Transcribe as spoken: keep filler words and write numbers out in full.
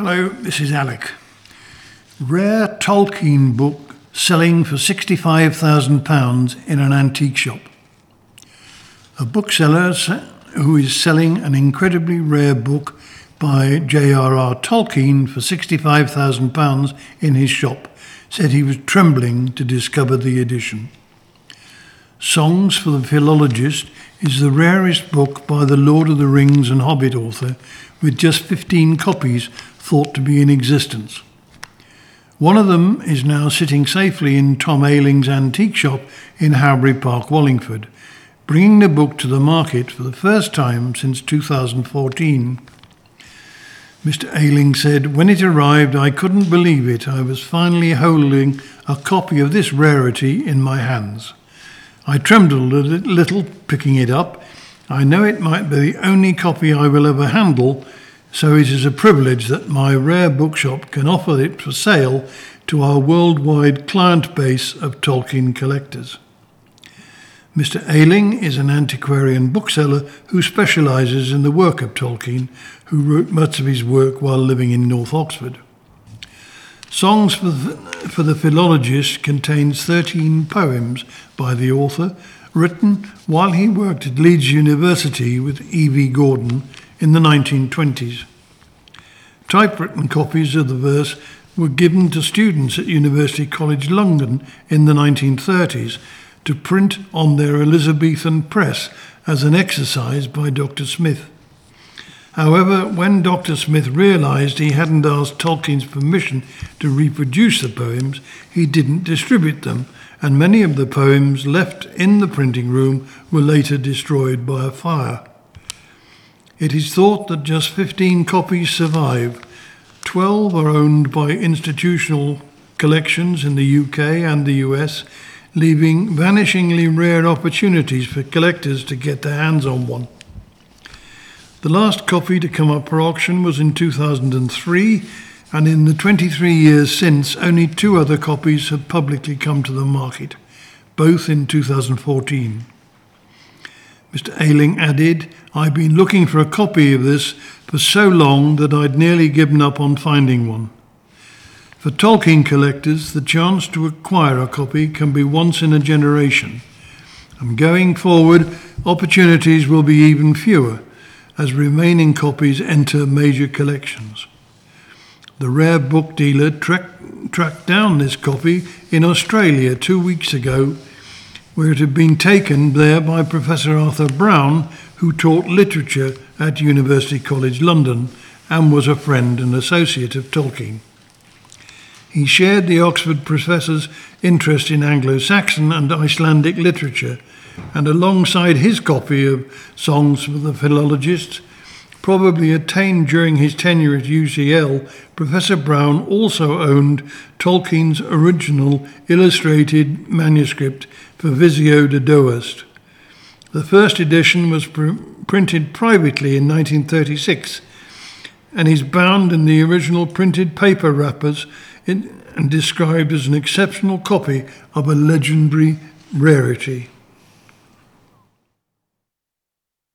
Hello, this is Alec. Rare Tolkien book selling for sixty-five thousand pounds in an antique shop. A bookseller who is selling an incredibly rare book by J R R Tolkien for sixty-five thousand pounds in his shop said he was trembling to discover the edition. Songs for the Philologist is the rarest book by the Lord of the Rings and Hobbit author, with just fifteen copies thought to be in existence. One of them is now sitting safely in Tom Ayling's antique shop in Howbury Park, Wallingford, bringing the book to the market for the first time since two thousand fourteen. Mister Ayling said, "When it arrived, I couldn't believe it. I was finally holding a copy of this rarity in my hands. I trembled a little picking it up. I know it might be the only copy I will ever handle, so it is a privilege that my rare bookshop can offer it for sale to our worldwide client base of Tolkien collectors." Mister Ayling is an antiquarian bookseller who specialises in the work of Tolkien, who wrote much of his work while living in North Oxford. Songs for the, for the Philologist contains thirteen poems by the author, written while he worked at Leeds University with E V Gordon in the nineteen twenties. Typewritten copies of the verse were given to students at University College London in the nineteen thirties to print on their Elizabethan press as an exercise by Doctor Smith. However, when Doctor Smith realised he hadn't asked Tolkien's permission to reproduce the poems, he didn't distribute them, and many of the poems left in the printing room were later destroyed by a fire. It is thought that just fifteen copies survive. twelve are owned by institutional collections in the U K and the U S, leaving vanishingly rare opportunities for collectors to get their hands on one. The last copy to come up for auction was in two thousand three, and in the twenty-three years since, only two other copies have publicly come to the market, both in two thousand fourteen. Mister Ayling added, "I've been looking for a copy of this for so long that I'd nearly given up on finding one." For Tolkien collectors, the chance to acquire a copy can be once in a generation, and going forward, opportunities will be even fewer as remaining copies enter major collections. The rare book dealer tra- tracked down this copy in Australia two weeks ago, where it had been taken there by Professor Arthur Brown, who taught literature at University College London and was a friend and associate of Tolkien. He shared the Oxford professor's interest in Anglo-Saxon and Icelandic literature, and alongside his copy of Songs for the Philologist, probably attained during his tenure at U C L, Professor Brown also owned Tolkien's original illustrated manuscript for Visio de Doast. The first edition was pr- printed privately in nineteen thirty-six, and is bound in the original printed paper wrappers in, and described as an exceptional copy of a legendary rarity.